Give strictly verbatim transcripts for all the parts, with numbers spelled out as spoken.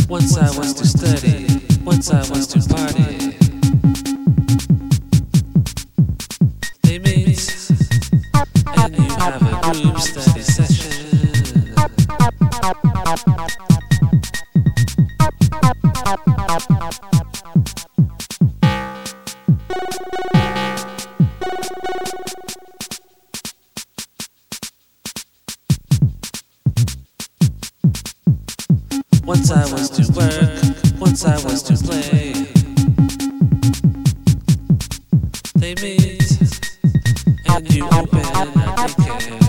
One side wants to study, one side wants to party. They meet, and you have a group study session. One side wants to work, one side wants to play. They meet, and you open a daycare.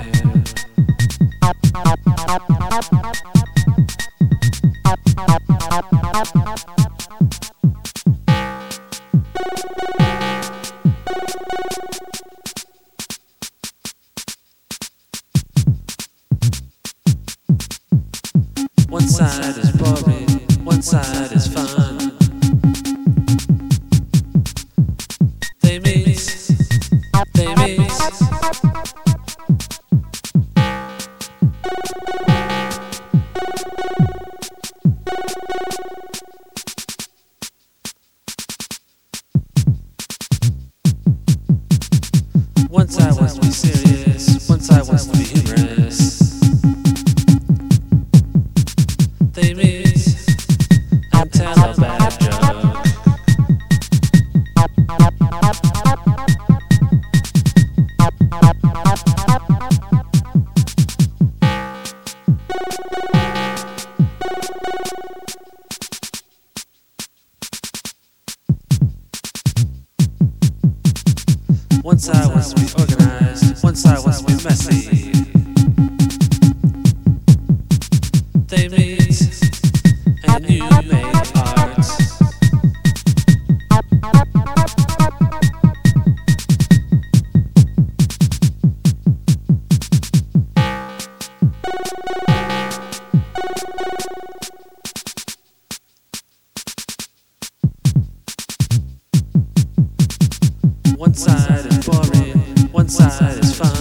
One side is boring, one side is fun. They meet, they meet. One side wants to be serious, one side wants to be humorous. They meet and tell a bad joke. One side wants to be organized, one side wants to be messy. They meet and you make art. One side is boring, one side is fun.